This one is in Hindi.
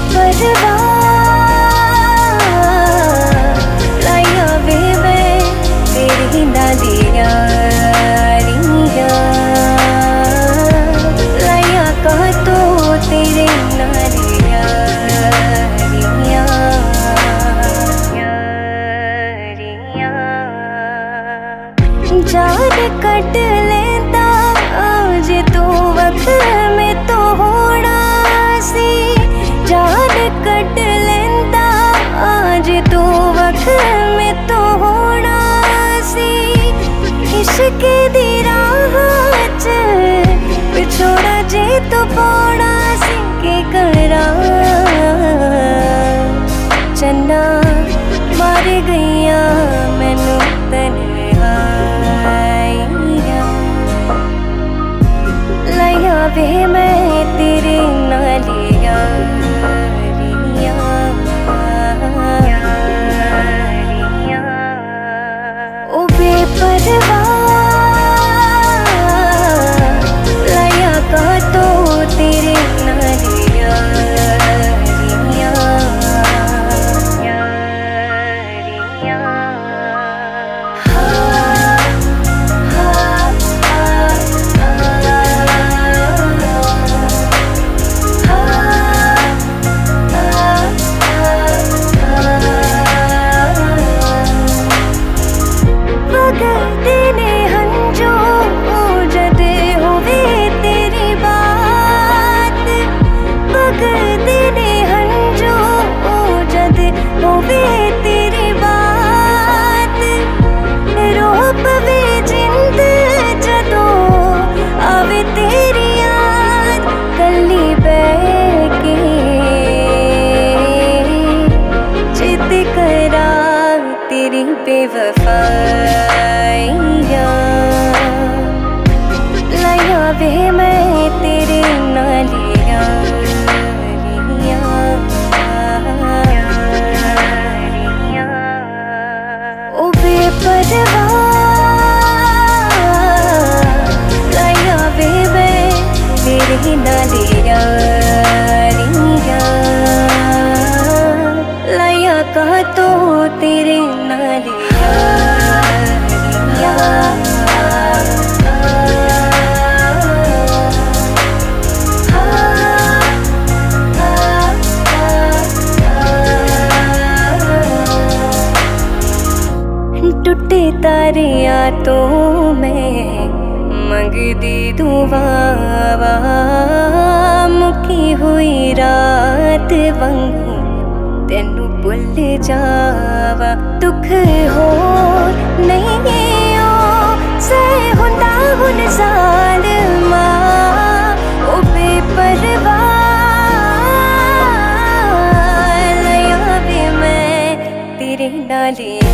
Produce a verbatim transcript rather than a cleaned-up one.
लाया वे मैं तेरी नालियां लाया कह तो तेरे नालियां जान कट लेता आज तू वक्त में तो होना सी जान कट लेता आज तू वक्त में तो होना सी इश्क दी राह च पिछोड़ा जे तो पौड़ा सी के करा चन्ना मार गईया मैनू तन्हाइयां लाया वे मैं तेरे नालियां ओ बेपरवाह लाया कह तो तेरे नालियां तेरी बेवफाइयां लाया वे मैं तेरे नालियां ओ बेपरवाह लाया वे मैं तेरे नालियां लाया कह तो तेरे टूटे तारिया तो मैं मंगदी दुआवा मुकी हुई रात वांगू तेनू भुल जावा दुख हो नहीं ओ सह हुंदा हुन ज़ालिमा ओ बेपरवाह लाया वे मैं तेरे नालियां